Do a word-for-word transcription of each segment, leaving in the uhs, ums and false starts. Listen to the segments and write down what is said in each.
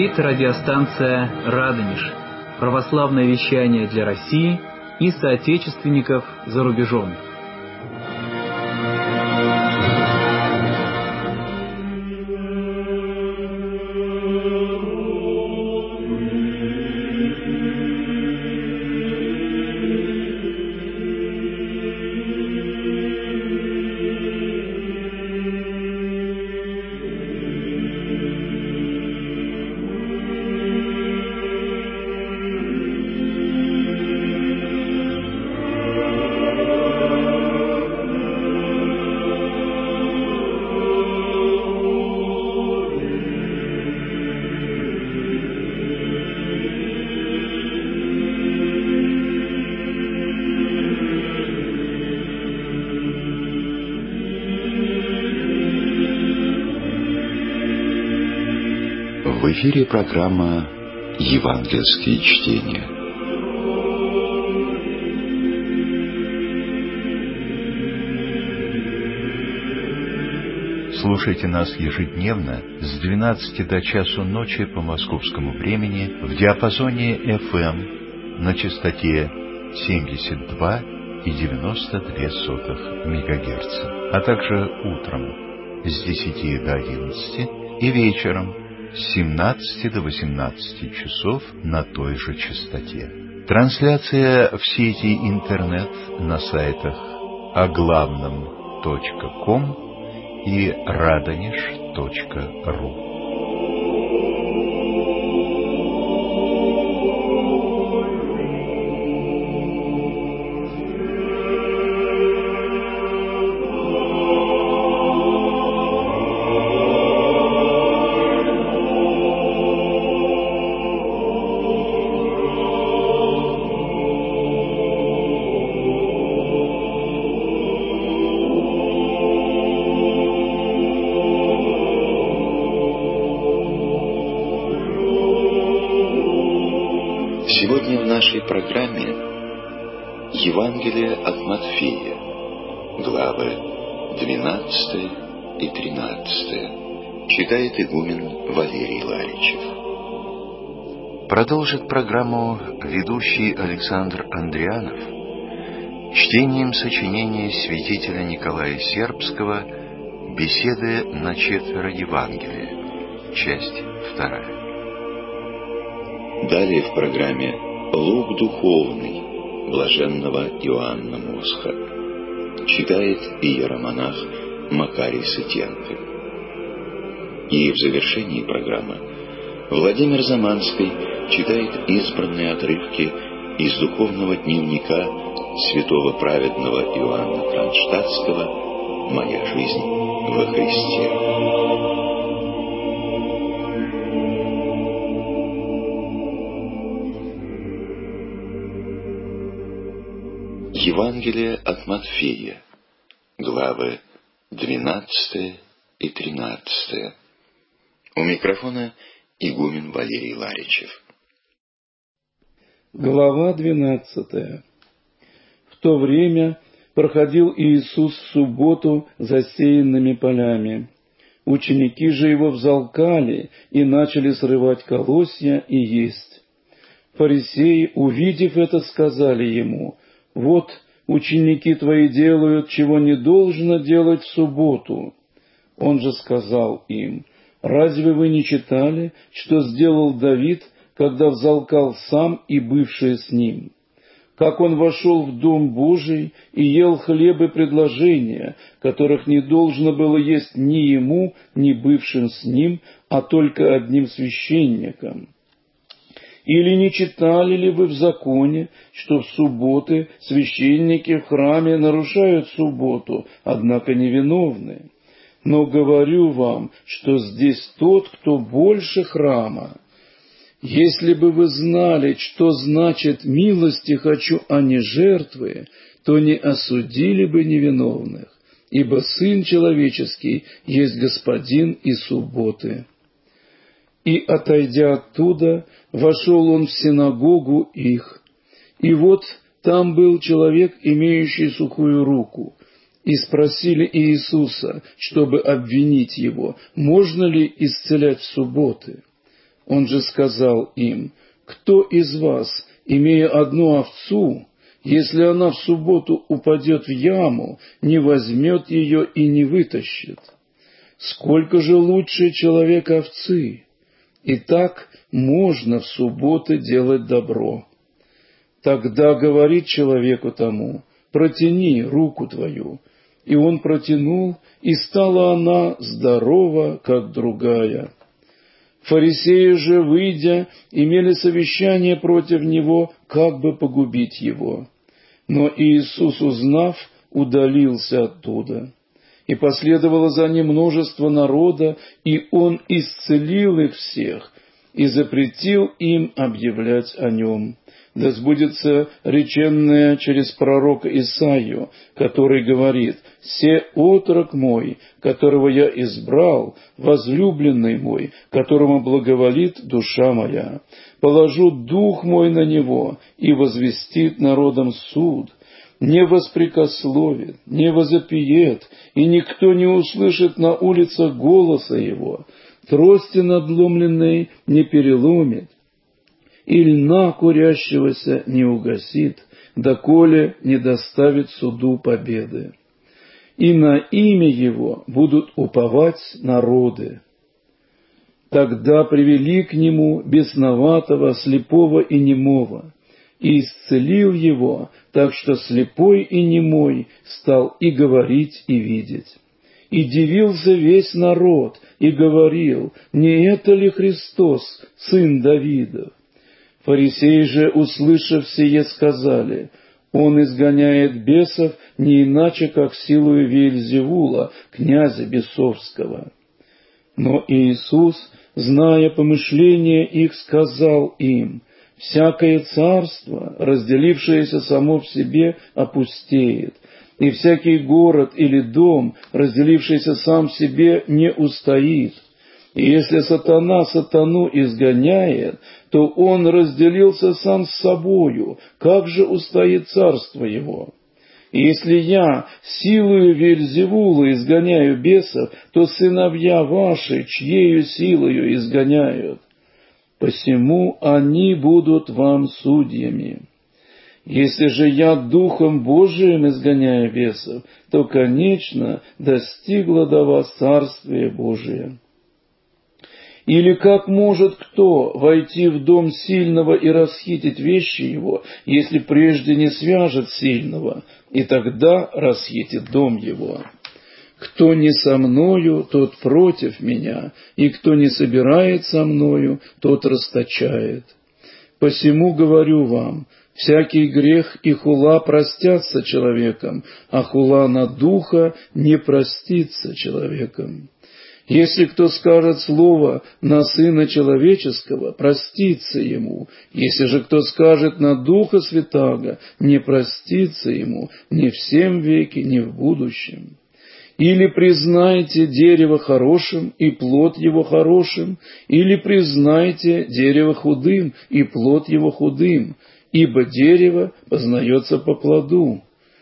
Говорит радиостанция «Радонеж». Православное вещание для России и соотечественников за рубежом. В эфире программа «Евангельские чтения». Слушайте нас ежедневно с двенадцати до часу ночи по московскому времени в диапазоне эф эм на частоте семьдесят два и девяносто две сотых мегагерца, а также утром с десяти до одиннадцати и вечером с семнадцати до восемнадцати часов на той же частоте. Трансляция в сети интернет на сайтах о главном точка ком и радонеж точка ру. Сегодня в нашей программе Евангелие от Матфея, главы двенадцатая и тринадцатая, читает игумен Валерий Ларичев. Продолжит программу ведущий Александр Андрианов чтением сочинения святителя Николая Сербского «Беседы на четверо Евангелия», часть вторая. Далее в программе «Лук духовный» блаженного Иоанна Мосха, читает иеромонах Макарий Сытенко. И в завершении программы Владимир Заманский читает избранные отрывки из духовного дневника святого праведного Иоанна Кронштадтского «Моя жизнь во Христе». Евангелие от Матфея, главы двенадцатая и тринадцатая. У микрофона игумен Валерий Ларичев. Глава двенадцатая. В то время проходил Иисус в субботу засеянными полями. Ученики же его взалкали и начали срывать колосья и есть. Фарисеи, увидев это, сказали ему: «Вот ученики твои делают, чего не должно делать в субботу». Он же сказал им: «Разве вы не читали, что сделал Давид, когда взалкал сам и бывшие с ним? Как он вошел в дом Божий и ел хлебы предложения, которых не должно было есть ни ему, ни бывшим с ним, а только одним священникам? Или не читали ли вы в законе, что в субботы священники в храме нарушают субботу, однако невиновны? Но говорю вам, что здесь тот, кто больше храма. Если бы вы знали, что значит «милости хочу, а не жертвы», то не осудили бы невиновных, ибо Сын Человеческий есть Господин и субботы». И, отойдя оттуда, вошел он в синагогу их. И вот там был человек, имеющий сухую руку. И спросили Иисуса, чтобы обвинить его, можно ли исцелять в субботы. Он же сказал им: «Кто из вас, имея одну овцу, если она в субботу упадет в яму, не возьмет ее и не вытащит? Сколько же лучше человек овцы? И так можно в субботы делать добро». Тогда говорит человеку тому: «Протяни руку твою». И он протянул, и стала она здорова, как другая. Фарисеи же, выйдя, имели совещание против него, как бы погубить его. Но Иисус, узнав, удалился оттуда. И последовало за ним множество народа, и он исцелил их всех, и запретил им объявлять о нем. Да сбудется реченное через пророка Исаию, который говорит: «Се отрок мой, которого я избрал, возлюбленный мой, которому благоволит душа моя. Положу дух мой на него, и возвестит народам суд. Не воспрекословит, не возопиет, и никто не услышит на улицах голоса его. Трости надломленной не переломит, и льна курящегося не угасит, доколе не доставит суду победы. И на имя его будут уповать народы». Тогда привели к нему бесноватого, слепого и немого, и исцелил его, так что слепой и немой стал и говорить, и видеть. И дивился весь народ, и говорил: «Не это ли Христос, сын Давидов?» Фарисеи же, услышав сие, сказали: «Он изгоняет бесов не иначе, как силою Веельзевула, князя бесовского». Но Иисус, зная помышления их, сказал им: «Всякое царство, разделившееся само в себе, опустеет, и всякий город или дом, разделившийся сам в себе, не устоит. И если сатана сатану изгоняет, то он разделился сам с собою, как же устоит царство его? И если я силою Веельзевула изгоняю бесов, то сыновья ваши чьею силою изгоняют? Посему они будут вам судьями. Если же я Духом Божиим изгоняю бесов, то, конечно, достигло до вас Царствие Божие. Или как может кто войти в дом сильного и расхитить вещи его, если прежде не свяжет сильного, и тогда расхитит дом его? Кто не со мною, тот против меня, и кто не собирает со мною, тот расточает. Посему говорю вам, всякий грех и хула простятся человеком, а хула на духа не простится человеком. Если кто скажет слово на Сына Человеческого, простится ему. Если же кто скажет на Духа Святаго, не простится ему ни в сем веке, ни в будущем. Или признайте дерево хорошим, и плод его хорошим, или признайте дерево худым, и плод его худым, ибо дерево познается по плоду.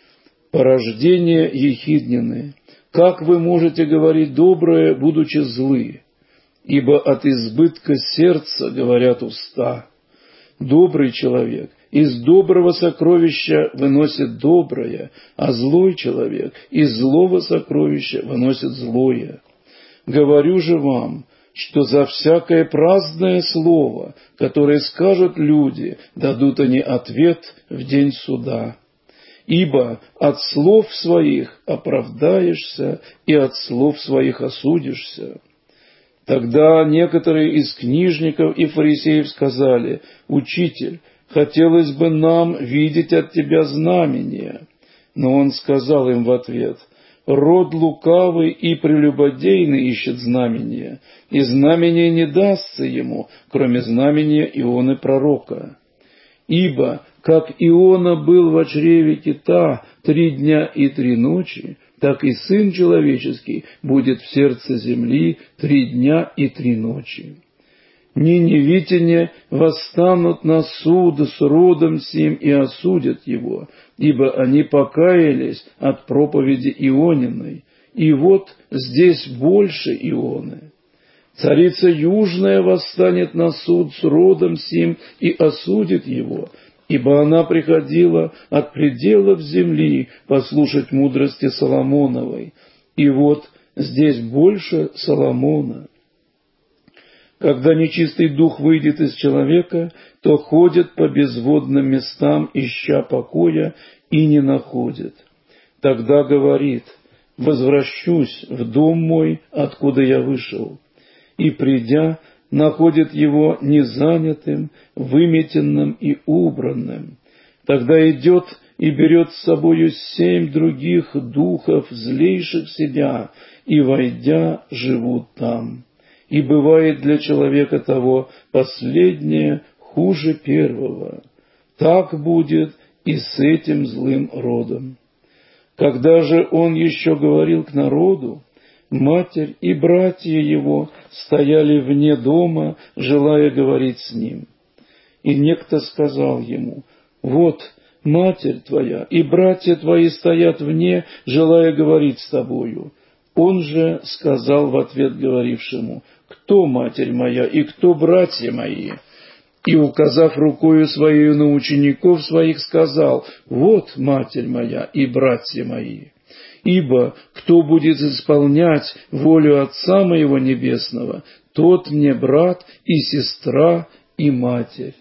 Порождение ехиднины. Как вы можете говорить доброе, будучи злы? Ибо от избытка сердца говорят уста. Добрый человек из доброго сокровища выносит доброе, а злой человек из злого сокровища выносит злое. Говорю же вам, что за всякое праздное слово, которое скажут люди, дадут они ответ в день суда. Ибо от слов своих оправдаешься, и от слов своих осудишься. Тогда некоторые из книжников и фарисеев сказали: «Учитель, хотелось бы нам видеть от тебя знамения». Но он сказал им в ответ: «Род лукавый и прелюбодейный ищет знамения, и знамение не дастся ему, кроме знамения Ионы пророка. Ибо как Иона был в чреве кита три дня и три ночи, так и Сын Человеческий будет в сердце земли три дня и три ночи. Ниневитяне восстанут на суд с родом сим и осудят его, ибо они покаялись от проповеди Иониной, и вот здесь больше Ионы. Царица Южная восстанет на суд с родом сим и осудит его, ибо она приходила от пределов земли послушать мудрости Соломоновой. И вот здесь больше Соломона. Когда нечистый дух выйдет из человека, то ходит по безводным местам, ища покоя, и не находит. Тогда говорит: возвращусь в дом мой, откуда я вышел. И, придя, находит его незанятым, выметенным и убранным. Тогда идет и берет с собою семь других духов, злейших себя, и, войдя, живут там. И бывает для человека того последнее хуже первого. Так будет и с этим злым родом. Когда же он еще говорил к народу, матерь и братья его стояли вне дома, желая говорить с ним. И некто сказал ему: вот матерь твоя и братья твои стоят вне, желая говорить с тобою. Он же сказал в ответ говорившему: кто матерь моя и кто братья мои? И, указав рукою своею на учеников своих, сказал: вот матерь моя и братья мои. Ибо кто будет исполнять волю Отца моего Небесного, тот мне брат и сестра и матерь.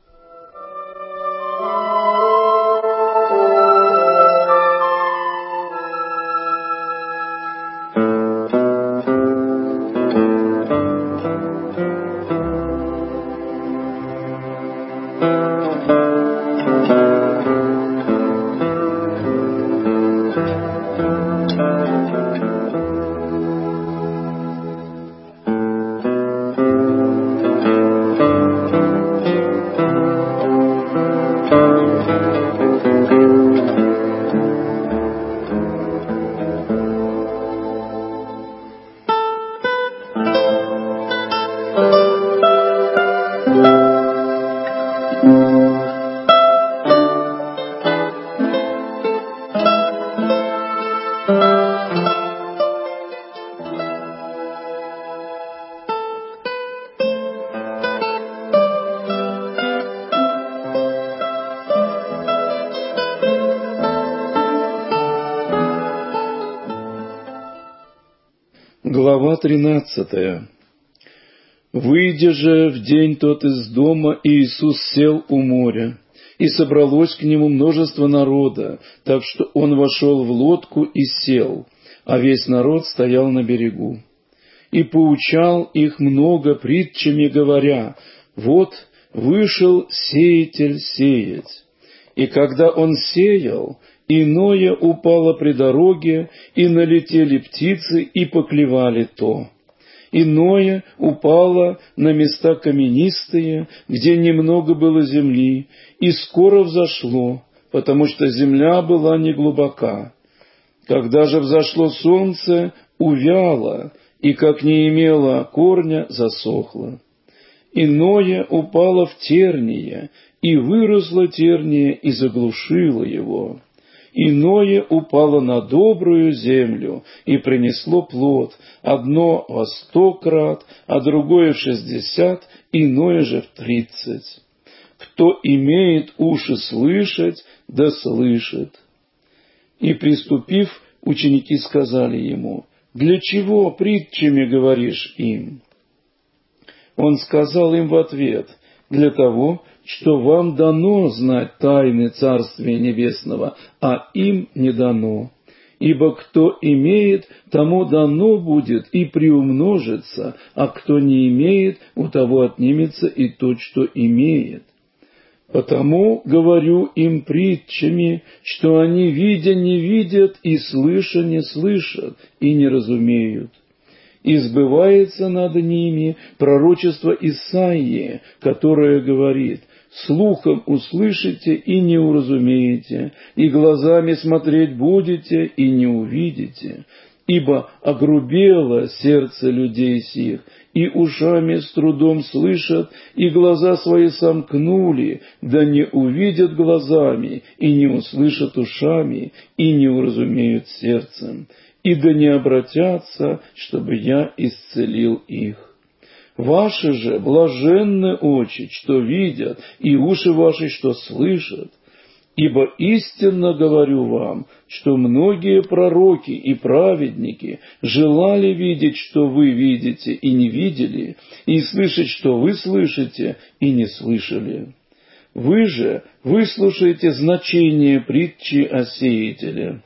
Глава тринадцатая. Выйдя же в день тот из дома, Иисус сел у моря, и собралось к нему множество народа, так что он вошел в лодку и сел, а весь народ стоял на берегу. И поучал их много притчами, говоря: вот вышел сеятель сеять. И когда он сеял, иное упало при дороге, и налетели птицы, и поклевали то. Иное упало на места каменистые, где немного было земли, и скоро взошло, потому что земля была неглубока. Когда же взошло солнце, увяло, и, как не имело корня, засохло. Иное упало в терние, и выросло терние, и заглушило его. Иное упало на добрую землю и принесло плод, одно во сто крат, а другое в шестьдесят, иное же в тридцать. Кто имеет уши слышать, да слышит. И, приступив, ученики сказали ему: для чего притчами говоришь им? Он сказал им в ответ: для того, что вам дано знать тайны Царствия Небесного, а им не дано. Ибо кто имеет, тому дано будет и приумножится, а кто не имеет, у того отнимется и то, что имеет. Потому говорю им притчами, что они, видя, не видят, и слыша, не слышат, и не разумеют. И сбывается над ними пророчество Исаии, которое говорит: слухом услышите и не уразумеете, и глазами смотреть будете и не увидите. Ибо огрубело сердце людей сих, и ушами с трудом слышат, и глаза свои сомкнули, да не увидят глазами, и не услышат ушами, и не уразумеют сердцем, и да не обратятся, чтобы я исцелил их. Ваши же блаженны очи, что видят, и уши ваши, что слышат. Ибо истинно говорю вам, что многие пророки и праведники желали видеть, что вы видите, и не видели, и слышать, что вы слышите, и не слышали. Вы же выслушаете значение притчи о сеятеле.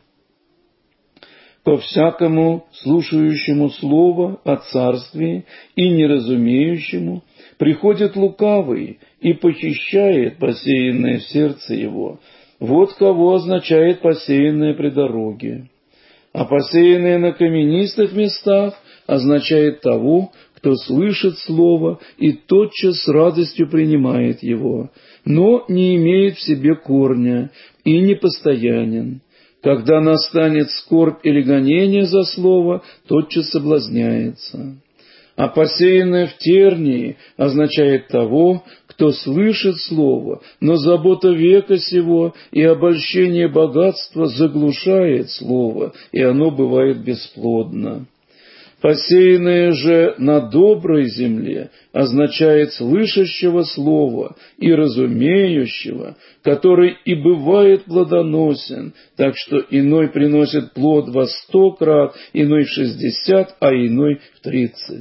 По всякому слушающему слово о царстве и неразумеющему приходит лукавый и похищает посеянное в сердце его. Вот кого означает посеянное при дороге. А посеянное на каменистых местах означает того, кто слышит слово и тотчас с радостью принимает его, но не имеет в себе корня и непостоянен. Когда настанет скорбь или гонение за слово, тотчас соблазняется. А посеянное в тернии означает того, кто слышит слово, но забота века сего и обольщение богатства заглушает слово, и оно бывает бесплодно. Посеянное же на доброй земле означает слышащего слова и разумеющего, который и бывает плодоносен, так что иной приносит плод во сто крат, иной в шестьдесят, а иной в тридцать.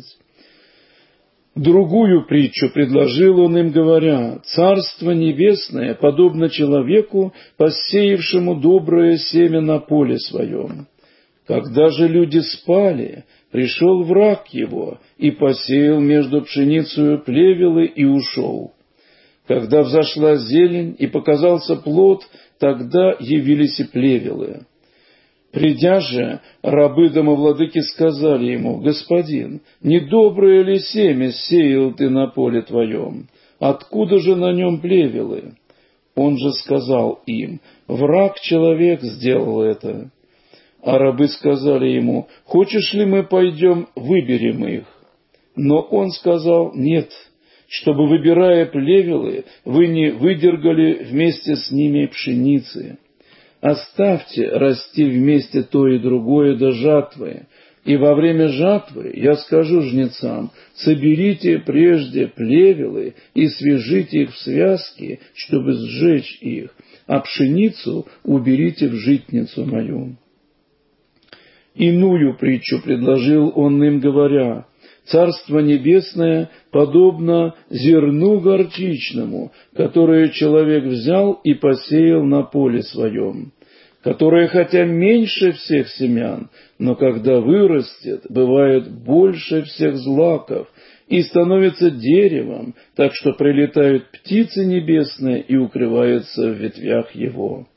Другую притчу предложил он им, говоря: «Царство небесное подобно человеку, посеявшему доброе семя на поле своем. Когда же люди спали, пришел враг его и посеял между пшеницею плевелы и ушел. Когда взошла зелень и показался плод, тогда явились и плевелы. Придя же, рабы домовладыки сказали ему: «Господин, недоброе ли семя сеял ты на поле твоем? Откуда же на нем плевелы?» Он же сказал им: «Враг-человек сделал это». А рабы сказали ему: «Хочешь ли мы пойдем, выберем их?» Но он сказал: «Нет, чтобы, выбирая плевелы, вы не выдергали вместе с ними пшеницы. Оставьте расти вместе то и другое до жатвы, и во время жатвы я скажу жнецам: соберите прежде плевелы и свяжите их в связки, чтобы сжечь их, а пшеницу уберите в житницу мою». Иную притчу предложил он им, говоря: «Царство небесное подобно зерну горчичному, которое человек взял и посеял на поле своем, которое хотя меньше всех семян, но когда вырастет, бывает больше всех злаков и становится деревом, так что прилетают птицы небесные и укрываются в ветвях его».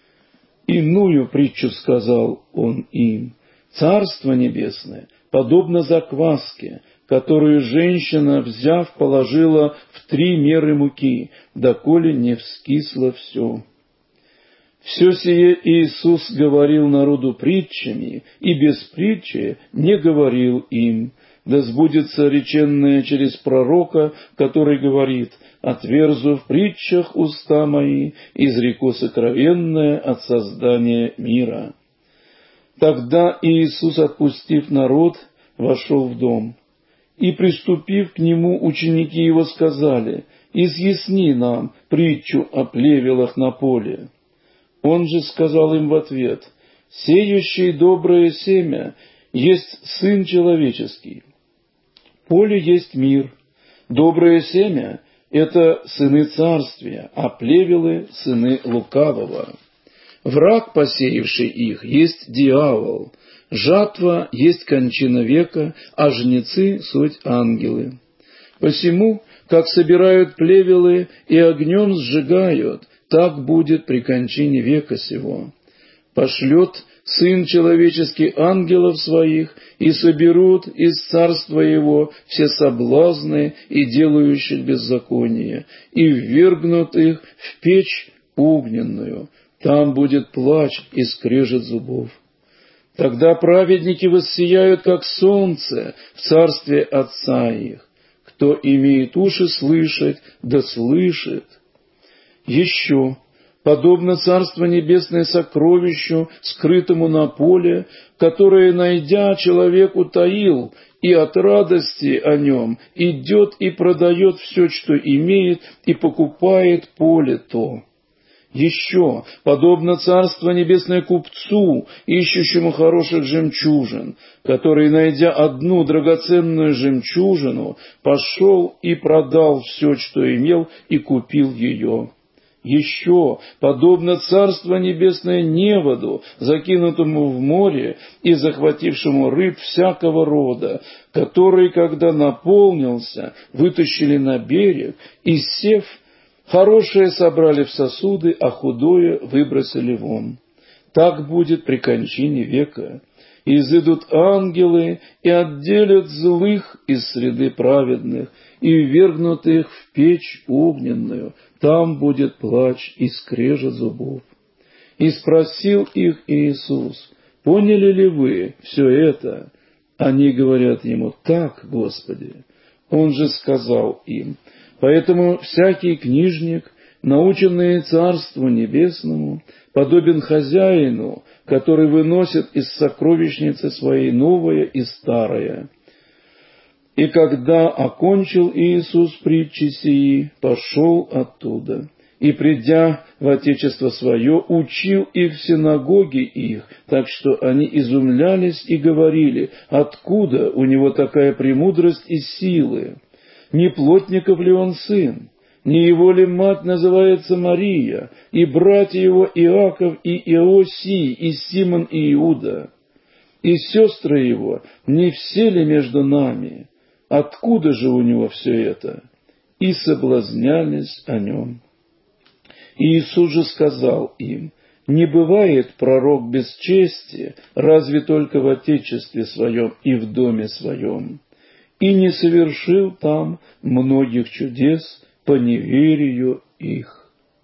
Иную притчу сказал он им: «Царство небесное подобно закваске, которую женщина, взяв, положила в три меры муки, доколе не вскисло все». Все сие Иисус говорил народу притчами, и без притчи не говорил им, да сбудется реченное через пророка, который говорит: «Отверзу в притчах уста мои, изреку сокровенное от создания мира». Тогда Иисус, отпустив народ, вошел в дом. И, приступив к нему, ученики его сказали: «Изъясни нам притчу о плевелах на поле». Он же сказал им в ответ: «Сеющий доброе семя есть Сын Человеческий. Поле есть мир. Доброе семя — это сыны царствия, а плевелы — сыны лукавого. Враг, посеявший их, есть дьявол. Жатва есть кончина века, а жнецы — суть ангелы. Посему, как собирают плевелы и огнем сжигают, так будет при кончине века сего. Пошлет Сын Человеческий ангелов своих, и соберут из царства его все соблазны и делающих беззаконие, и ввергнут их в печь огненную. Там будет плач и скрежет зубов. Тогда праведники воссияют, как солнце, в царстве Отца их. Кто имеет уши слышать, да слышит». Еще подобно Царство Небесное сокровищу, скрытому на поле, которое, найдя, человек утаил, и от радости о нем идет и продает все, что имеет, и покупает поле то. Еще, подобно Царство Небесное купцу, ищущему хороших жемчужин, который, найдя одну драгоценную жемчужину, пошел и продал все, что имел, и купил ее. Еще, подобно Царство Небесное неводу, закинутому в море и захватившему рыб всякого рода, который, когда наполнился, вытащили на берег, и, сев, хорошее собрали в сосуды, а худое выбросили вон. Так будет при кончине века. И изыдут ангелы и отделят злых из среды праведных, и ввергнут их в печь огненную. Там будет плач и скрежет зубов. И спросил их Иисус: поняли ли вы все это? Они говорят ему: так, Господи. Он же сказал им: поэтому всякий книжник, наученный Царству Небесному, подобен хозяину, который выносит из сокровищницы своей новое и старое. И когда окончил Иисус притчи сии, пошел оттуда, и, придя в отечество свое, учил их в синагоге их, так что они изумлялись и говорили: откуда у него такая премудрость и силы? Не плотников ли он сын? Не его ли мать называется Мария, и братья его Иаков и Иосий, и Симон и Иуда? И сестры его, не все ли между нами? Откуда же у него все это? И соблазнялись о нем. Иисус же сказал им: не бывает пророк без чести, разве только в отечестве своем и в доме своем. И не совершил там многих чудес по неверию их.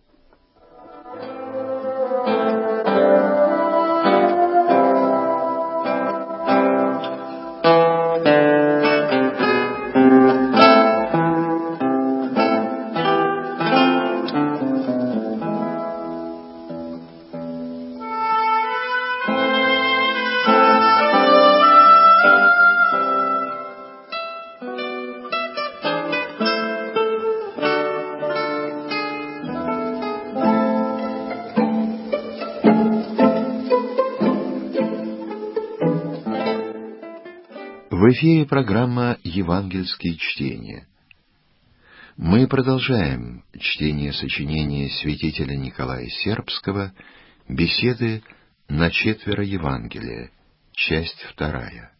В эфире программа «Евангельские чтения». Мы продолжаем чтение сочинения святителя Николая Сербского «Беседы на четверо Евангелия», часть вторая.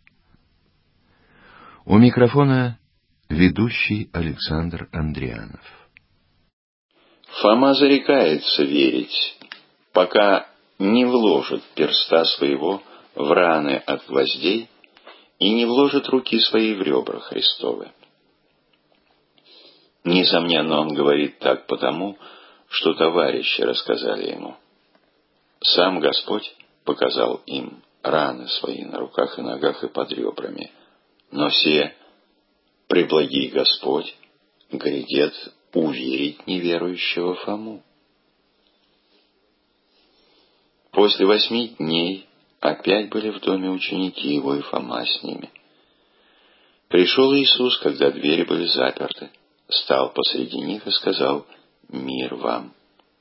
У микрофона ведущий Александр Андрианов. Фома зарекается верить, пока не вложит перста своего в раны от гвоздей и не вложит руки свои в ребра Христовы. Несомненно, он говорит так потому, что товарищи рассказали ему. Сам Господь показал им раны свои на руках и ногах и под ребрами, но все, преблагий Господь, грядет уверить неверующего Фому. После восьми дней опять были в доме ученики его, и Фома с ними. Пришел Иисус, когда двери были заперты, стал посреди них и сказал: «Мир вам».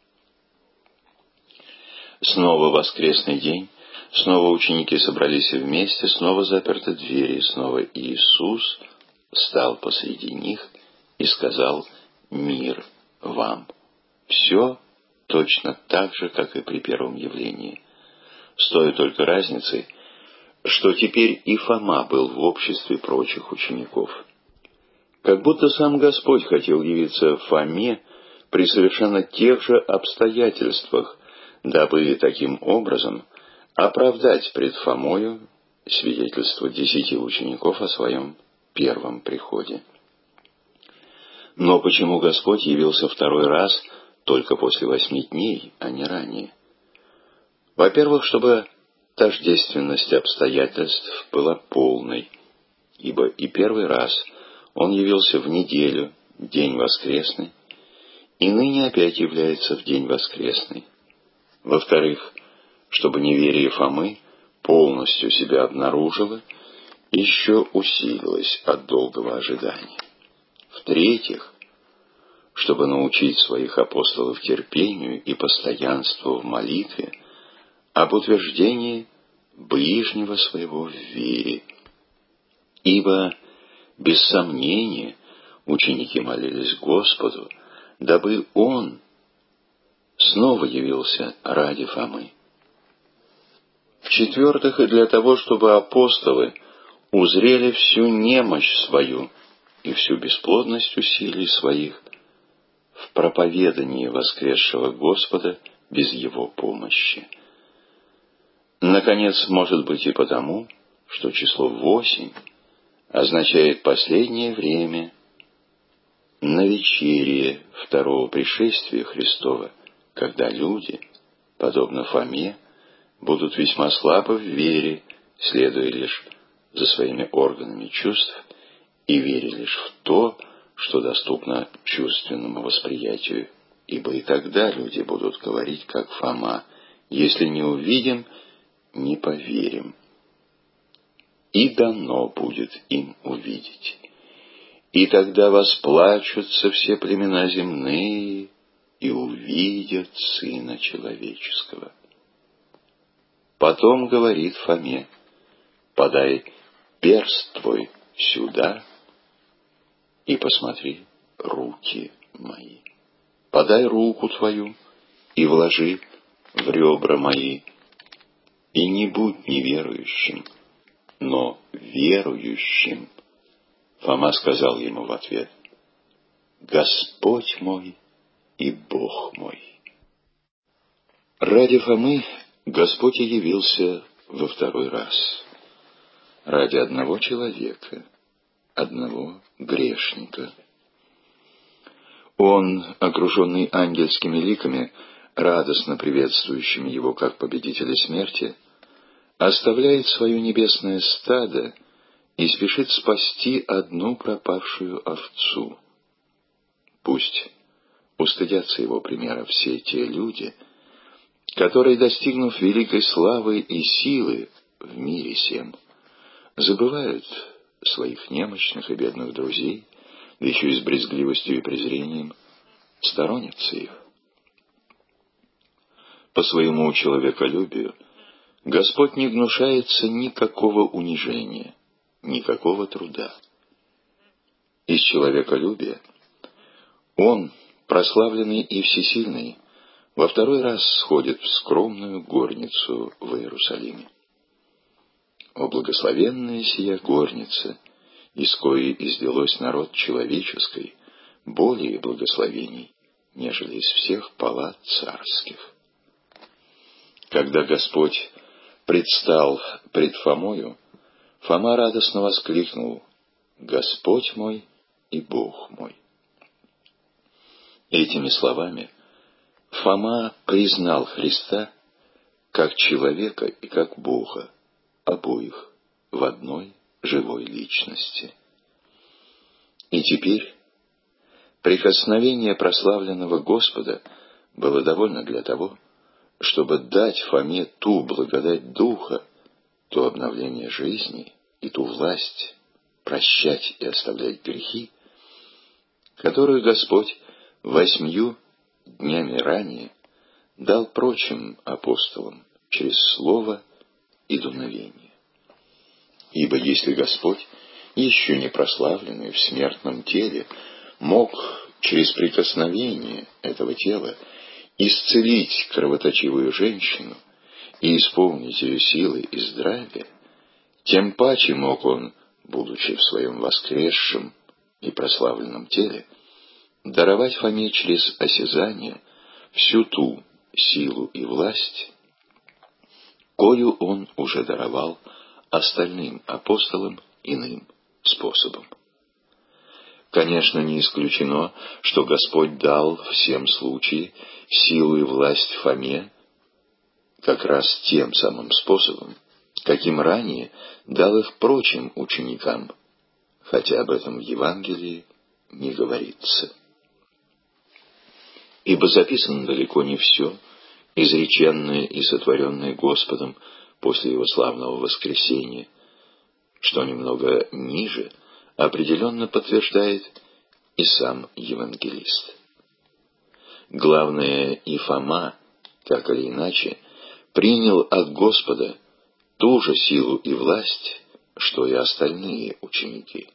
Снова воскресный день, снова ученики собрались вместе, снова заперты двери, и снова Иисус стал посреди них и сказал: «Мир вам». Все точно так же, как и при первом явлении. С той только разницей, что теперь и Фома был в обществе прочих учеников. Как будто сам Господь хотел явиться Фоме при совершенно тех же обстоятельствах, дабы таким образом оправдать пред Фомою свидетельство десяти учеников о своем первом приходе. Но почему Господь явился второй раз только после восьми дней, а не ранее? Во-первых, чтобы тождественность обстоятельств была полной, ибо и первый раз Он явился в неделю, день воскресный, и ныне опять является в день воскресный. Во-вторых, чтобы неверие Фомы полностью себя обнаружило, еще усилилось от долгого ожидания. В-третьих, чтобы научить своих апостолов терпению и постоянству в молитве об утверждении ближнего своего в вере. Ибо, без сомнения, ученики молились Господу, дабы Он снова явился ради Фомы. В-четвертых, и для того, чтобы апостолы узрели всю немощь свою и всю бесплодность усилий своих в проповедании воскресшего Господа без Его помощи. Наконец, может быть и потому, что число восемь означает последнее время на вечерие второго пришествия Христова, когда люди, подобно Фоме, будут весьма слабы в вере, следуя лишь за своими органами чувств и веря лишь в то, что доступно чувственному восприятию, ибо и тогда люди будут говорить, как Фома: «Если не увидим, не поверим». И дано будет им увидеть. И тогда восплачутся все племена земные и увидят Сына Человеческого. Потом говорит Фоме: «Подай перст твой сюда и посмотри руки мои. Подай руку твою и вложи в ребра мои, и не будь неверующим, но верующим». Фома сказал ему в ответ: «Господь мой и Бог мой». Ради Фомы Господь и явился во второй раз. Ради одного человека, одного грешника. Он, окруженный ангельскими ликами, радостно приветствующими его как победителя смерти, оставляет свое небесное стадо и спешит спасти одну пропавшую овцу. Пусть устыдятся его примера все те люди, которые, достигнув великой славы и силы в мире сем, забывают своих немощных и бедных друзей, да еще и с брезгливостью и презрением сторонятся их. По своему человеколюбию Господь не гнушается никакого унижения, никакого труда. Из человеколюбия Он, прославленный и всесильный, во второй раз сходит в скромную горницу в Иерусалиме. О благословенная сия горница, из коей излилось народ человеческой, более благословений, нежели из всех палат царских. Когда Господь предстал пред Фомою, Фома радостно воскликнул: «Господь мой и Бог мой». Этими словами Фома признал Христа как человека и как Бога, обоих в одной живой личности. И теперь прикосновение прославленного Господа было довольно для того, чтобы дать Фоме ту благодать Духа, то обновление жизни и ту власть прощать и оставлять грехи, которую Господь восьмью днями ранее дал прочим апостолам через слово и дуновение. Ибо если Господь, еще не прославленный в смертном теле, мог через прикосновение этого тела исцелить кровоточивую женщину и исполнить ее силы и здравие, тем паче мог Он, будучи в своем воскресшем и прославленном теле, даровать Фоме через осязание всю ту силу и власть, кою Он уже даровал остальным апостолам иным способом. Конечно, не исключено, что Господь дал в сем случае силу и власть Фоме как раз тем самым способом, каким ранее дал их прочим ученикам, хотя об этом в Евангелии не говорится. Ибо записано далеко не все, изреченное и сотворенное Господом после Его славного воскресения, что немного ниже определенно подтверждает и сам евангелист. Главное, и Фома, так или иначе, принял от Господа ту же силу и власть, что и остальные ученики.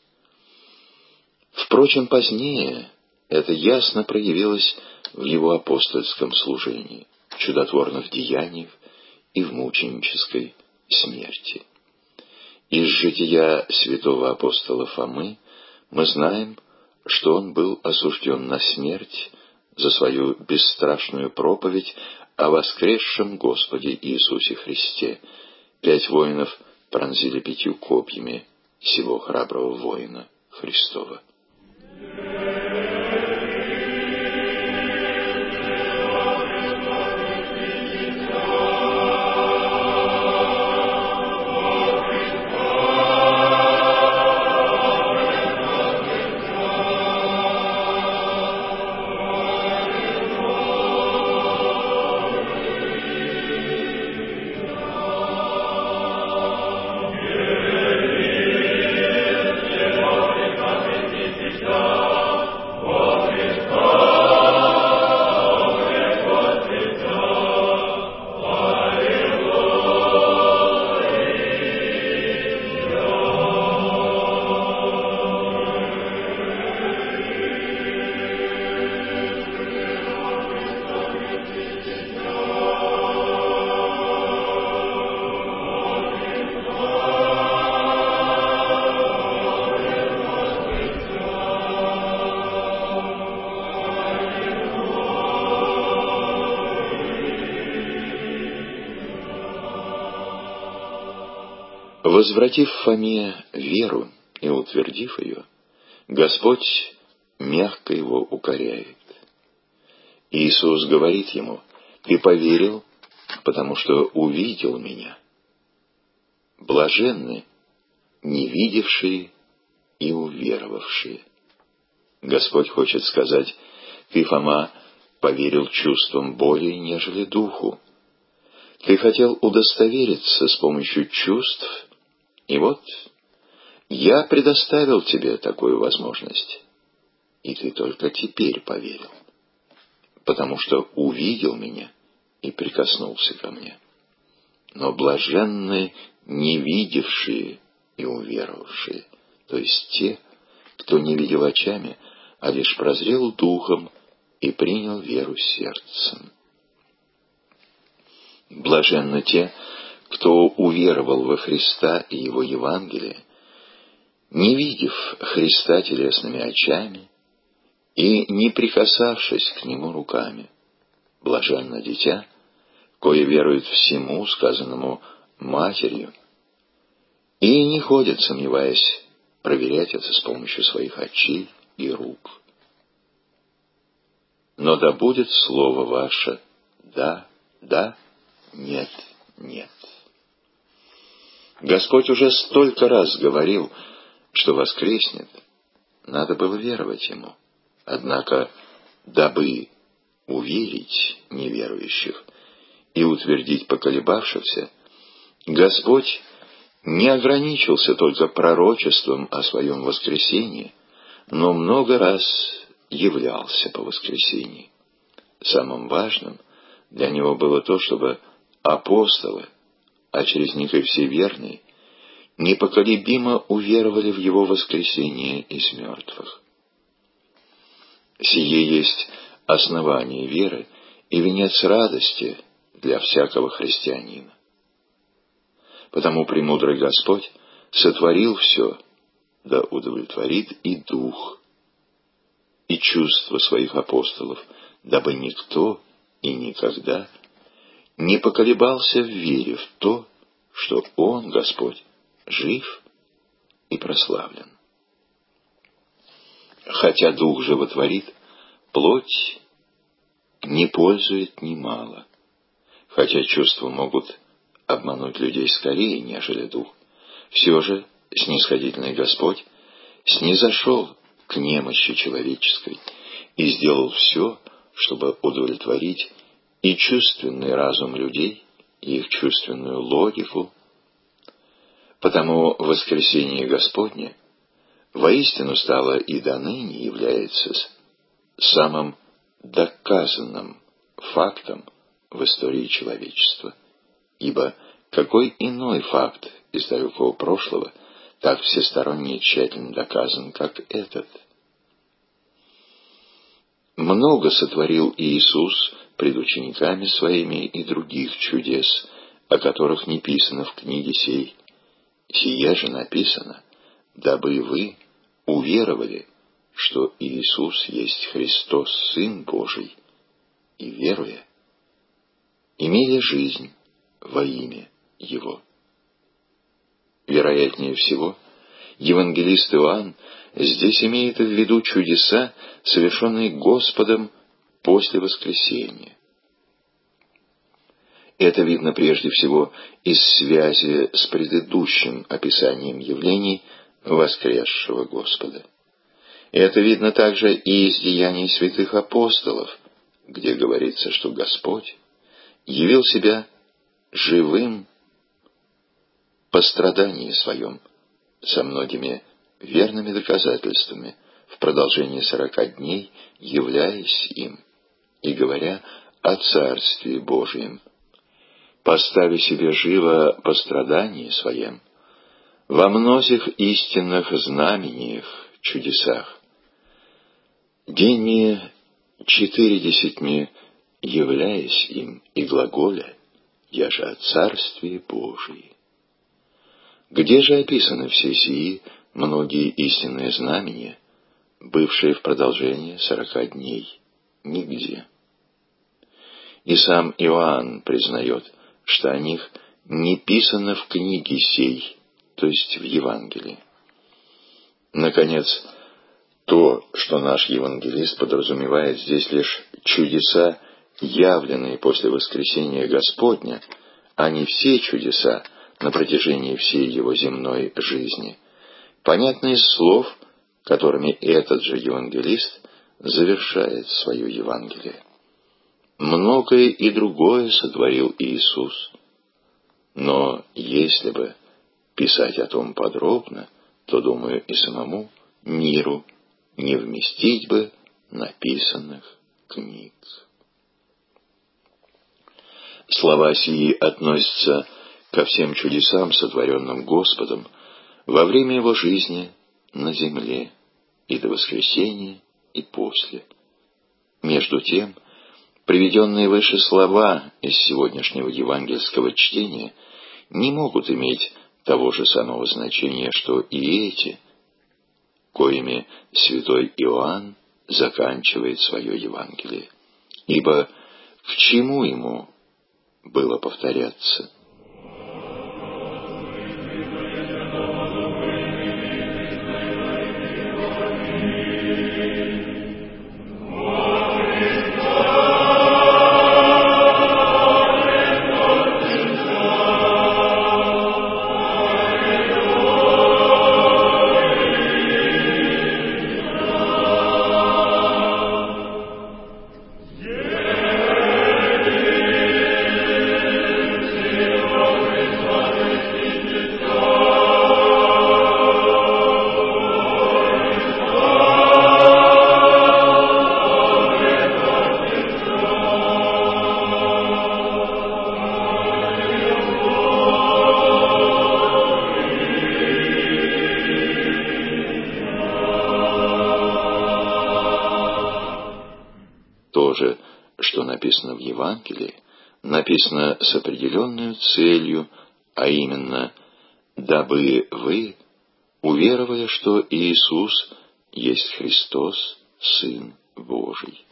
Впрочем, позднее это ясно проявилось в его апостольском служении, в чудотворных деяниях и в мученической смерти. Из жития святого апостола Фомы мы знаем, что он был осужден на смерть за свою бесстрашную проповедь о воскресшем Господе Иисусе Христе. Пять воинов пронзили пятью копьями сего храброго воина Христова. Возвратив Фоме веру и утвердив ее, Господь мягко его укоряет. Иисус говорит ему: «Ты поверил, потому что увидел меня. Блаженны не видевшие и уверовавшие». Господь хочет сказать: ты, Фома, поверил чувствам более, нежели духу. Ты хотел удостовериться с помощью чувств, и вот я предоставил тебе такую возможность, и ты только теперь поверил, потому что увидел меня и прикоснулся ко мне. Но блаженны не видевшие и уверовавшие, то есть те, кто не видел очами, а лишь прозрел духом и принял веру сердцем. Блаженны те, кто уверовал во Христа и Его Евангелие, не видев Христа телесными очами и не прикасавшись к Нему руками. Блаженно дитя, кое верует всему, сказанному Матерью, и не ходит, сомневаясь, проверять это с помощью своих очей и рук. Но да будет слово ваше «да, да, нет, нет». Господь уже столько раз говорил, что воскреснет, надо было веровать Ему. Однако, дабы уверить неверующих и утвердить поколебавшихся, Господь не ограничился только пророчеством о Своем воскресении, но много раз являлся по воскресении. Самым важным для Него было то, чтобы апостолы, а через них и все верные, непоколебимо уверовали в Его воскресение из мертвых. Сие есть основание веры и венец радости для всякого христианина. Потому премудрый Господь сотворил все, да удовлетворит и дух, и чувства своих апостолов, дабы никто и никогда не поколебался в вере в то, что Он, Господь, жив и прославлен. Хотя Дух животворит, плоть не пользует немало, хотя чувства могут обмануть людей скорее, нежели Дух. Все же снисходительный Господь снизошел к немощи человеческой и сделал все, чтобы удовлетворить и чувственный разум людей, и их чувственную логику. Потому воскресение Господне воистину стало и до ныне является самым доказанным фактом в истории человечества. Ибо какой иной факт из далекого прошлого так всесторонне и тщательно доказан, как этот? Много сотворил Иисус пред учениками своими и других чудес, о которых не писано в книге сей. Сие же написано, дабы вы уверовали, что Иисус есть Христос, Сын Божий, и, веруя, имели жизнь во имя Его. Вероятнее всего, евангелист Иоанн здесь имеет в виду чудеса, совершенные Господом после воскресения. Это видно прежде всего из связи с предыдущим описанием явлений воскресшего Господа. Это видно также и из деяний святых апостолов, где говорится, что Господь явил себя живым по страдании своем, со многими верными доказательствами, в продолжении сорока дней являясь им и говоря о Царстве Божьем, поставя себе живо по страдании своем, во многих истинных знамениях, чудесах, днями четыредесятми являясь им и глаголя, я же о Царстве Божии. Где же описаны все сии многие истинные знамения, бывшие в продолжении сорока дней? Нигде. И сам Иоанн признает, что о них не писано в книге сей, то есть в Евангелии. Наконец, то, что наш евангелист подразумевает здесь лишь чудеса, явленные после воскресения Господня, а не все чудеса на протяжении всей его земной жизни, понятно из слов, которыми этот же евангелист завершает свое Евангелие. Многое и другое сотворил Иисус, но если бы писать о том подробно, то, думаю, и самому миру не вместить бы написанных книг. Слова сии относятся ко всем чудесам, сотворенным Господом во время Его жизни на земле, и до воскресения, и после. Между тем, приведенные выше слова из сегодняшнего евангельского чтения не могут иметь того же самого значения, что и эти, коими святой Иоанн заканчивает свое Евангелие. Ибо к чему ему было повторяться? То же, что написано в Евангелии, написано с определенной целью, а именно, дабы вы, уверовали, что Иисус есть Христос, Сын Божий.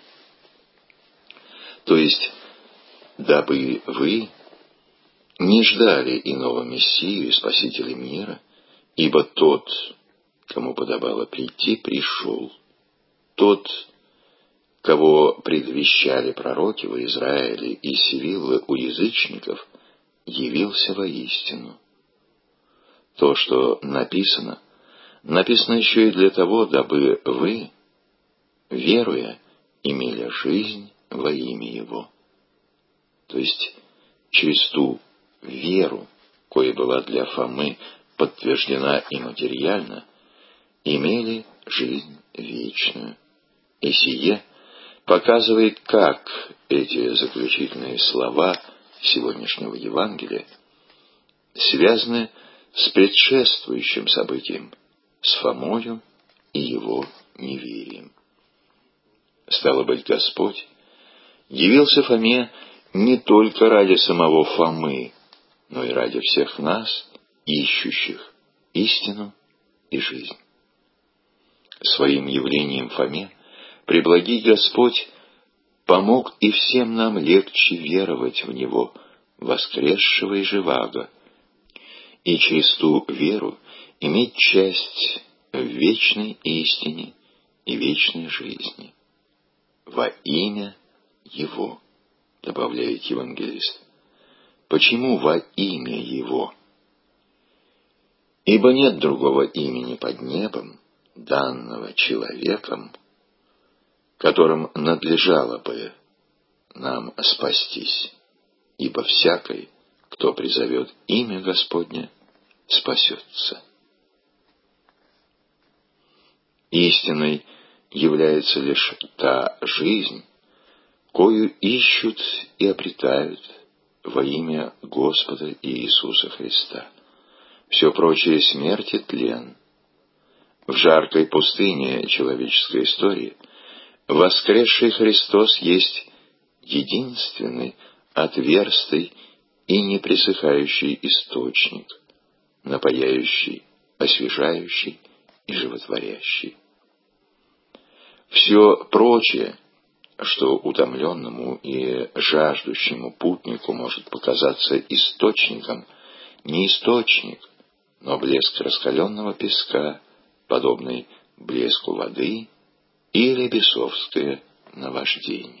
То есть, дабы вы не ждали иного Мессию и Спасителя мира, ибо тот, кому подобало прийти, пришел. Тот, кого предвещали пророки в Израиле и сивиллы у язычников, явился воистину. То, что написано, написано еще и для того, дабы вы, веруя, имели жизнь во имя Его. То есть через ту веру, кое была для Фомы подтверждена и материально, имели жизнь вечную. И сие показывает, как эти заключительные слова сегодняшнего Евангелия связаны с предшествующим событием, с Фомою и его неверием. Стало быть, Господь явился Фоме не только ради самого Фомы, но и ради всех нас, ищущих истину и жизнь. Своим явлением Фоме преблагий Господь помог и всем нам легче веровать в Него, воскресшего и живаго, и через ту веру иметь часть в вечной истине и вечной жизни. Во имя Его, добавляет евангелист. Почему во имя Его? Ибо нет другого имени под небом, данного человеком, которым надлежало бы нам спастись, ибо всякий, кто призовет имя Господне, спасется. Истиной является лишь та жизнь, кою ищут и обретают во имя Господа Иисуса Христа. Все прочее смерть и тлен. В жаркой пустыне человеческой истории воскресший Христос есть единственный, отверстый и непресыхающий источник, напояющий, освежающий и животворящий. Все прочее, что утомленному и жаждущему путнику может показаться источником, не источник, но блеск раскаленного песка, подобный блеску воды, или бесовское наваждение.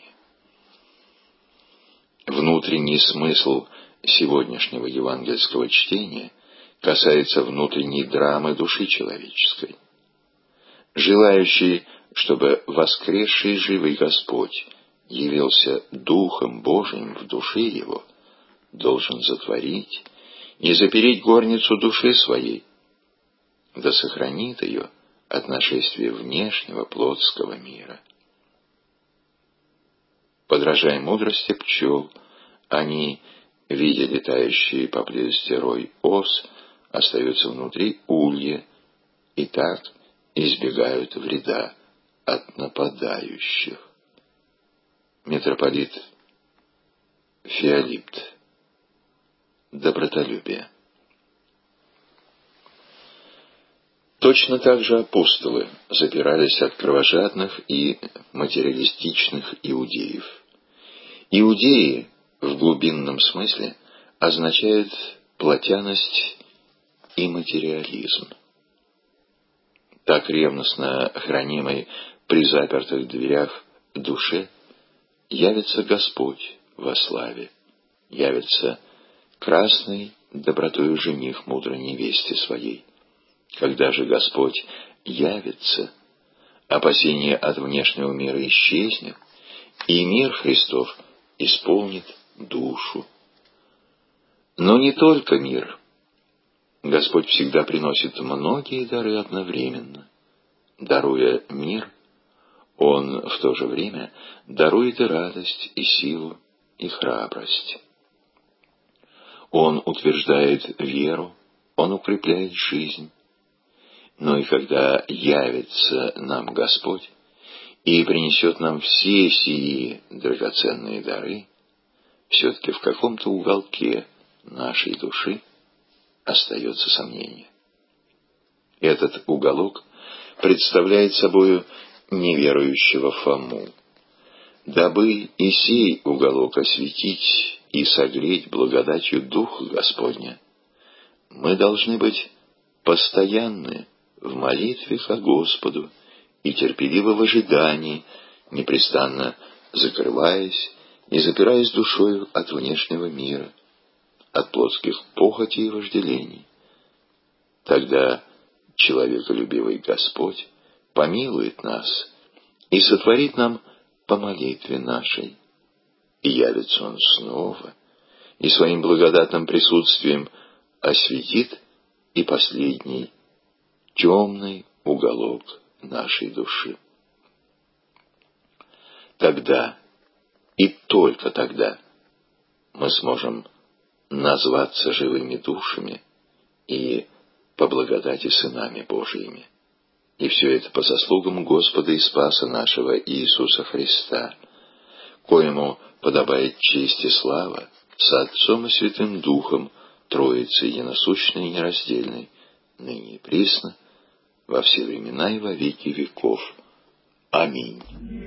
Внутренний смысл сегодняшнего евангельского чтения касается внутренней драмы души человеческой. Желающий, чтобы воскресший живый Господь явился Духом Божиим в душе его, должен затворить и запереть горницу души своей, да сохранит ее от нашествия внешнего плотского мира. Подражая мудрости пчел, они, видя летающие поблизости рой ос, остаются внутри улья и так избегают вреда от нападающих. Митрополит Феолипт. Добротолюбие. Точно так же апостолы запирались от кровожадных и материалистичных иудеев. Иудеи в глубинном смысле означают плотяность и материализм. Так ревностно хранимой при запертых дверях душе явится Господь во славе, явится красный добротою жених мудрой невесте своей. Когда же Господь явится, опасение от внешнего мира исчезнет, и мир Христов исполнит душу. Но не только мир. Господь всегда приносит многие дары одновременно. Даруя мир, Он в то же время дарует и радость, и силу, и храбрость. Он утверждает веру, Он укрепляет жизнь. Но и когда явится нам Господь и принесет нам все сии драгоценные дары, все-таки в каком-то уголке нашей души остается сомнение. Этот уголок представляет собою неверующего Фому. Дабы и сей уголок осветить и согреть благодатью Духа Господня, мы должны быть постоянны в молитве ко Господу и терпеливо в ожидании, непрестанно закрываясь и запираясь душою от внешнего мира, от плотских похотей и вожделений. Тогда человеколюбивый Господь помилует нас и сотворит нам по молитве нашей. И явится Он снова, и своим благодатным присутствием осветит и последний темный уголок нашей души. Тогда, и только тогда, мы сможем назваться живыми душами и по благодати сынами Божиими. И все это по заслугам Господа и Спаса нашего Иисуса Христа, коему подобает честь и слава с Отцом и Святым Духом, Троицей единосущной и нераздельной, ныне и присно, во все времена и во веки веков. Аминь.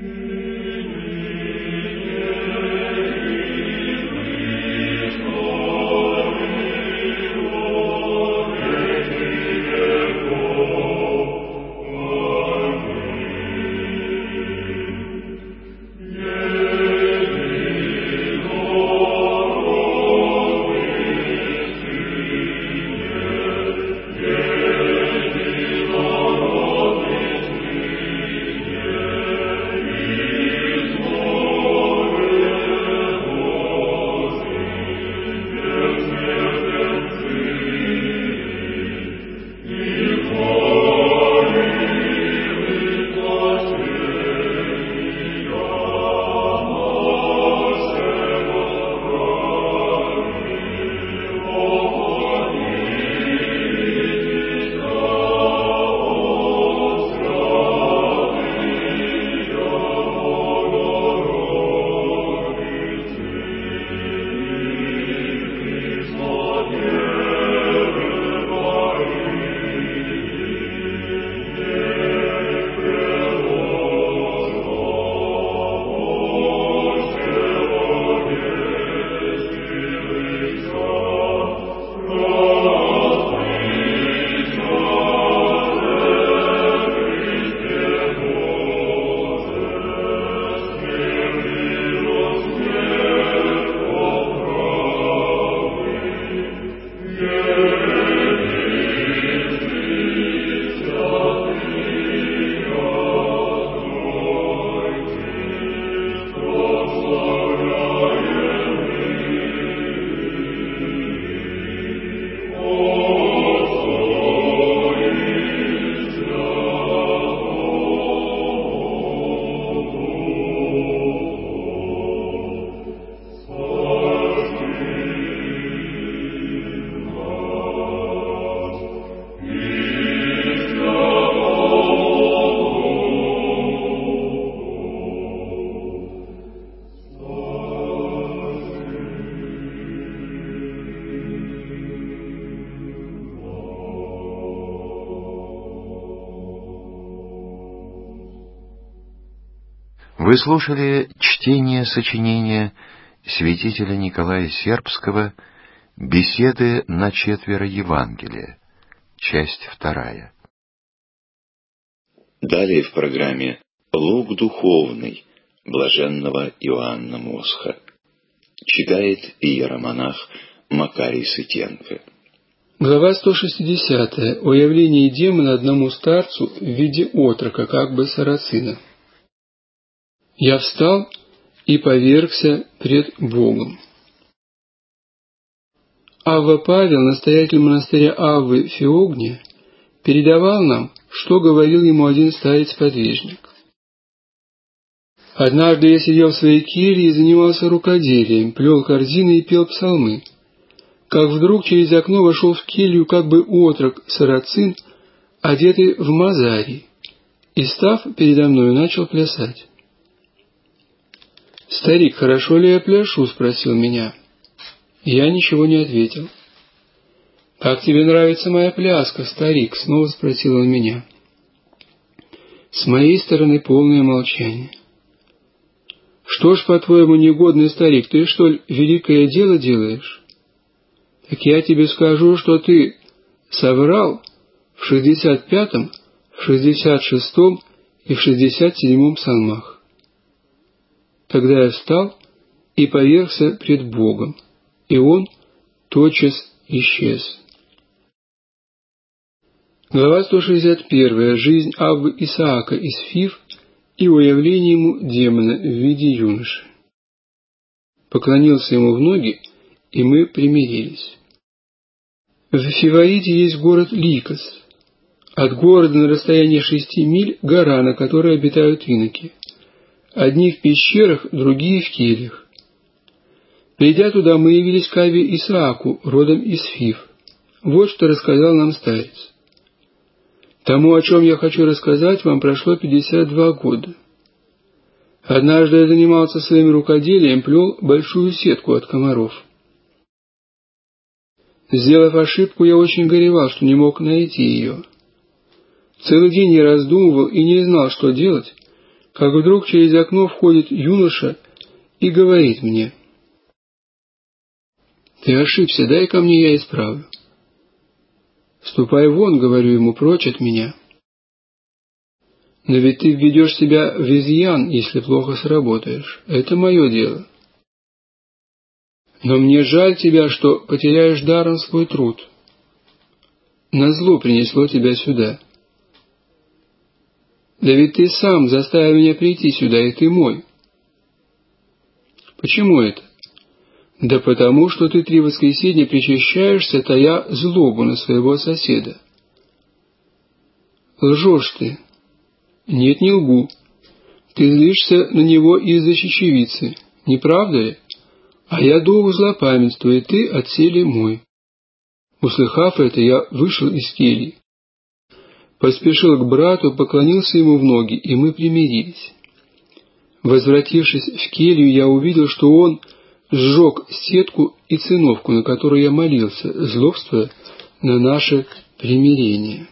Вы слушали чтение сочинения святителя Николая Сербского «Беседы на четверо Евангелия», часть вторая. Далее в программе «Лук духовный» блаженного Иоанна Мосха. Читает иеромонах Макарий Сытенко. Глава сто шестидесятая. О явлении демона одному старцу в виде отрока, как бы сарацина. «Я встал и повергся пред Богом». Авва Павел, настоятель монастыря Аввы Феогния, передавал нам, что говорил ему один старец-подвижник. «Однажды я сидел в своей келье и занимался рукоделием, плел корзины и пел псалмы, как вдруг через окно вошел в келью как бы отрок сарацин, одетый в мазарий, и, став передо мною, начал плясать. «Старик, хорошо ли я пляшу?» — спросил меня. Я ничего не ответил. «Как тебе нравится моя пляска, старик?» — снова спросил он меня. С моей стороны полное молчание. «Что ж, по-твоему, негодный старик, ты что ли великое дело делаешь? Так я тебе скажу, что ты соврал в шестьдесят пятом, в шестьдесят шестом и в шестьдесят седьмом псалмах». Тогда я встал и повергся пред Богом, и Он тотчас исчез. Глава сто шестьдесят первая. Жизнь Аввы Исаака из Фив и о явлении ему демона в виде юноши. Поклонился ему в ноги, и мы примирились. В Фиваиде есть город Ликос. От города на расстоянии шести миль гора, на которой обитают иноки. Одни в пещерах, другие в кельях. Придя туда, мы явились к Аве Исааку, родом из Фив. Вот что рассказал нам старец. Тому, о чем я хочу рассказать, вам прошло пятьдесят два года. Однажды я занимался своим рукоделием, плел большую сетку от комаров. Сделав ошибку, я очень горевал, что не мог найти ее. Целый день я раздумывал и не знал, что делать, как вдруг через окно входит юноша и говорит мне: «Ты ошибся, дай ко мне, я исправлю». «Ступай вон», — говорю ему, — «прочь от меня». «Но ведь ты введешь себя в изъян, если плохо сработаешь. Это мое дело». «Но мне жаль тебя, что потеряешь даром свой труд. Назло принесло тебя сюда». «Да ведь ты сам заставил меня прийти сюда, и ты мой». «Почему это?» «Да потому, что ты три воскресенья причащаешься, тая злобу на своего соседа». «Лжешь ты». «Нет, не лгу. Ты злишься на него из-за чечевицы, не правда ли? А я долго злопамятствую, и ты отселе мой». Услыхав это, я вышел из кельи, поспешил к брату, поклонился ему в ноги, и мы примирились. Возвратившись в келью, я увидел, что он сжег сетку и циновку, на которую я молился, злобствуя на наше примирение.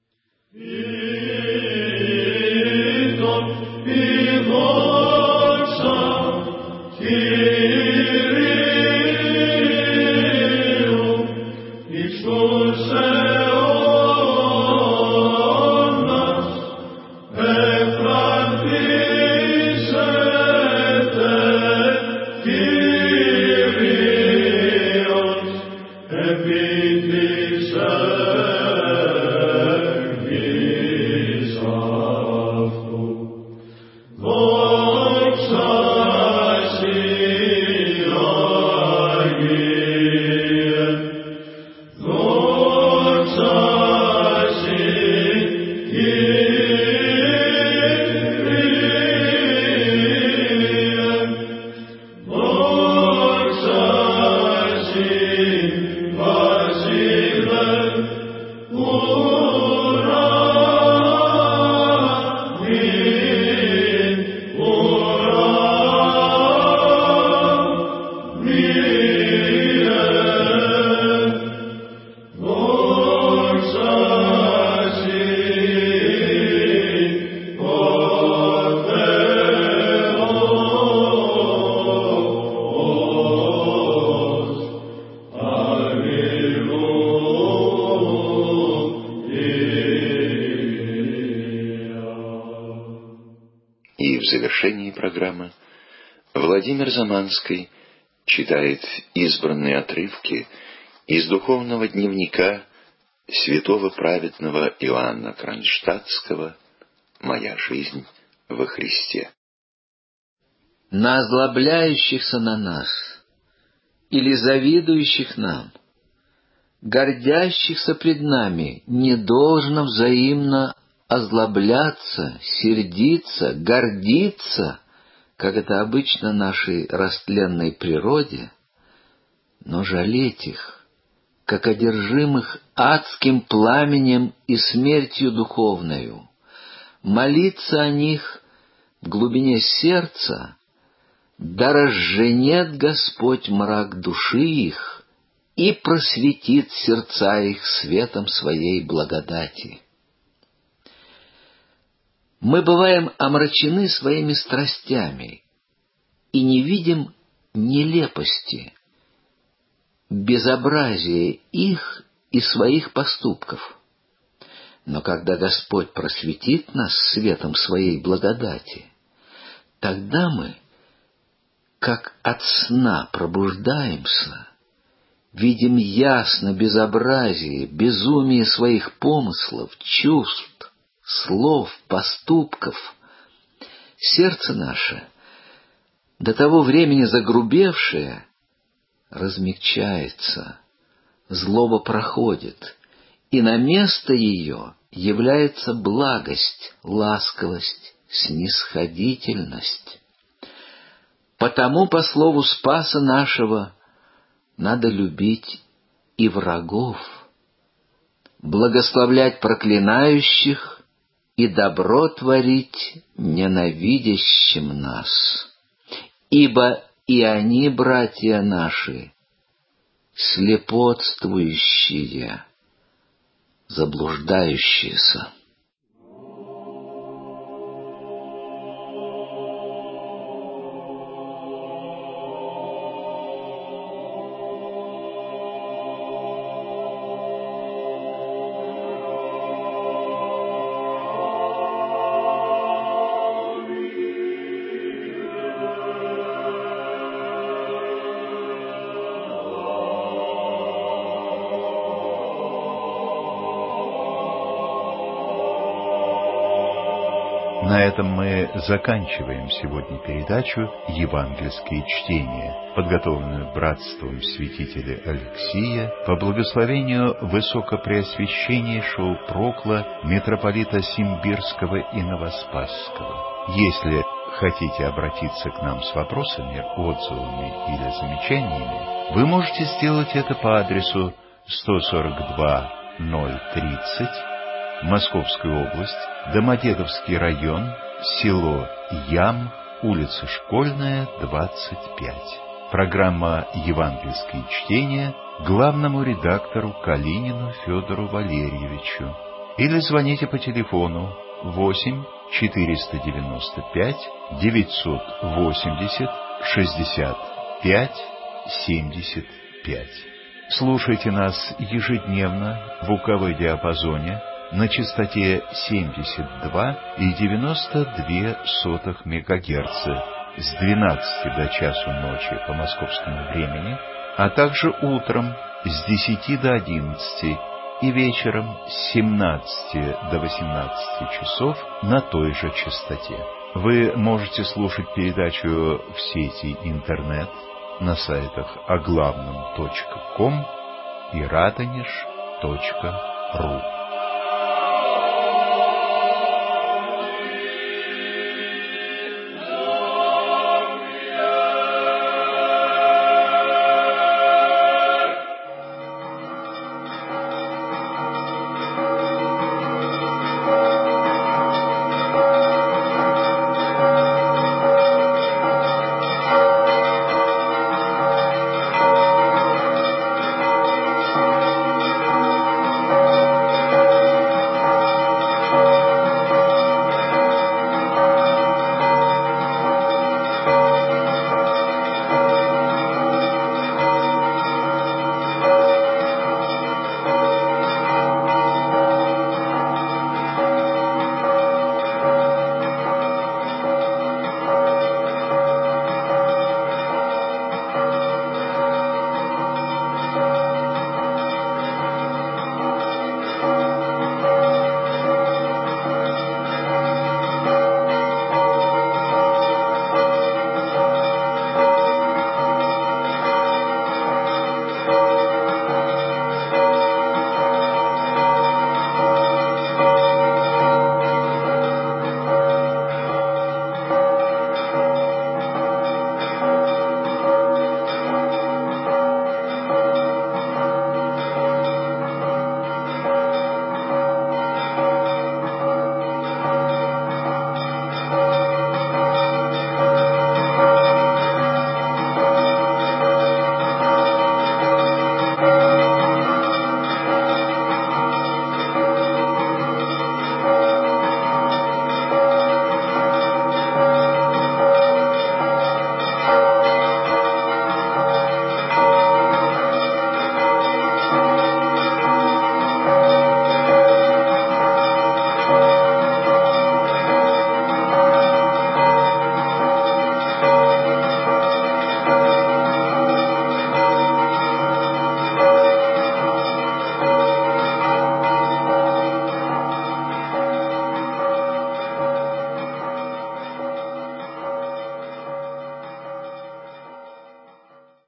В завершении программы Владимир Заманский читает избранные отрывки из духовного дневника святого праведного Иоанна Кронштадтского «Моя жизнь во Христе». На озлобляющихся на нас или завидующих нам, гордящихся пред нами, не должно взаимно озлобляться, сердиться, гордиться, как это обычно нашей растленной природе, но жалеть их, как одержимых адским пламенем и смертью духовною, молиться о них в глубине сердца, да разженет Господь мрак души их и просветит сердца их светом своей благодати. Мы бываем омрачены своими страстями и не видим нелепости, безобразия их и своих поступков. Но когда Господь просветит нас светом своей благодати, тогда мы, как от сна пробуждаемся, видим ясно безобразие, безумие своих помыслов, чувств, слов, поступков, Сердце наше, до того времени загрубевшее, размягчается, злоба проходит, и на место ее является благость, ласковость, снисходительность. Потому по слову Спаса нашего надо любить и врагов, благословлять проклинающих и добро творить ненавидящим нас. Ибо и они, братья наши, слепотствующие, заблуждающиеся. На этом мы заканчиваем сегодня передачу «Евангельские чтения», подготовленную братством святителя Алексия по благословению Высокопреосвященнейшего Прокла митрополита Симбирского и Новоспасского. Если хотите обратиться к нам с вопросами, отзывами или замечаниями, вы можете сделать это по адресу сто сорок два ноль тридцать, Московская область, Домодедовский район, село Ям, улица Школьная, двадцать пять. Программа «Евангельские чтения» главному редактору Калинину Федору Валерьевичу. Или звоните по телефону восемь четыреста девяносто пять девятьсот восемьдесят шестьдесят пять семьдесят пять. Слушайте нас ежедневно в УКВ диапазоне на частоте семьдесят два и девяносто две сотых мегагерца с двенадцати до часу ночи по московскому времени, а также утром с десяти до одиннадцати и вечером с семнадцати до восемнадцати часов на той же частоте. Вы можете слушать передачу в сети интернет на сайтах оглавном точка ком и радонеж точка ру.